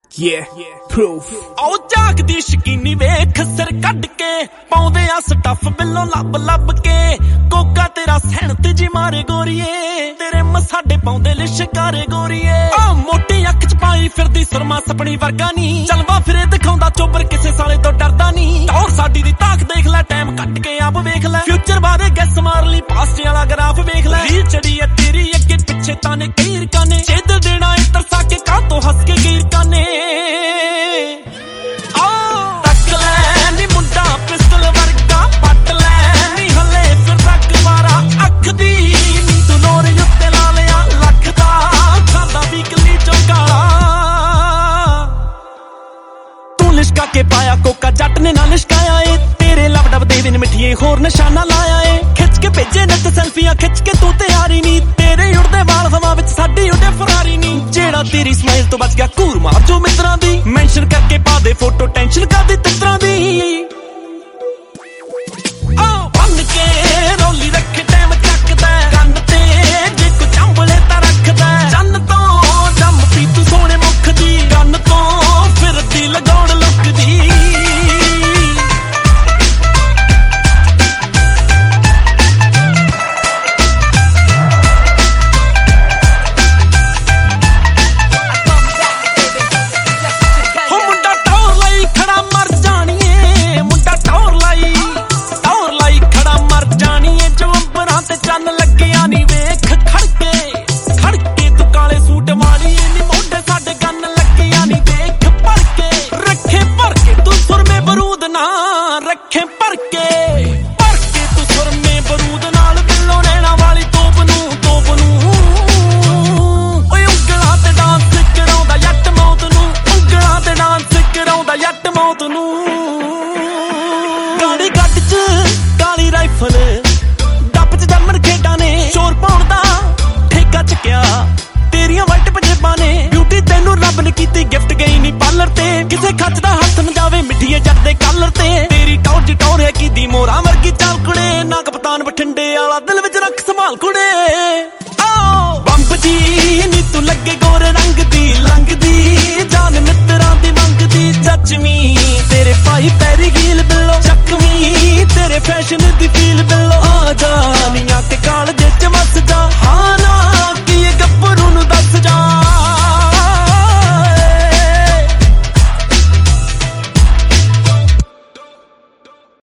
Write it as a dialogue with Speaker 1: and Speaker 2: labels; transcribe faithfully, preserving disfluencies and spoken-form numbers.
Speaker 1: Yeah, proof.
Speaker 2: आओ जागदी शकीनी वेख सिर कट के पाउंदे आ स्टफ बिल्लों लब लब के कोका तेरा सैनत जी मारे गोरीए तेरे मसाडे पाउंदे लिशकारे गोरीए आ मोटी अख च पाई फिरदी सुरमा सपनी वर्गा नी चलवा फिरे दिखाउंदा चोबर किसे साले तो डरदा नी और साडी दी ताक देख ले टाइम कट के अब वेख ले फ्यूचर बारे गैस मार ली पास्ट वाला ग्राफ वेख ले री चढ़ी है तेरी अगे पिछे ताने कई रकाने छेद देना है तरसा के का तो हंस के गिर काने लिशका के पाया कोका जट ने ना लिशकाया ए तेरे लब डब दे दिन मिठिए होर निशाना लाया ए खिच के भेजे नत सेल्फियां खिच के तू तैयारी नी तेरे उड़दे वाल हवा विच साडी उड़े फरारी नी जेड़ा तेरी स्माइल तो बच गया कूर मार जो मित्रा दी मेंशन करके पा दे फोटो टेंशन कर दी तित्रा दी आ बन के रोली रख टाइम चकदा गन ते जे को चंबले ता रखदा चन्न तो जम पी तू सोने मुख दी गन तो फिर दी लगाउण रखे भर के भर के तू सुर में बरूद नाल बिल्लो नैना वाली तोप नू तोप नू ओए उंगलां ते डांस कराउंदा जट मौत नू उंगलां ते डांस कराउंदा जट मौत नू गाड़ी गड्ड च काली राइफल डप च जमन खेडां ने चोर पाउण दा ठेका चुक्या तेरियां वाइट पंजेबां ने ब्यूटी तैनू रब ने कीती गिफ्ट गई नी पार्लर ते किसे खच दा हत्थ न जावे मिठिए जट दे कलर ते टौर टौर है की दी मोरा वर्गी चाल कुड़े ना कप्तान बठिंडे वाला दिल विच रख संभाल कुड़े आओ बंब जी नी तू लगे गोरे रंग दी लंग दी जान मित्रा दी मंग दी जचमी तेरे पाई पैरी हील बिल्लो चकमी तेरे फैशन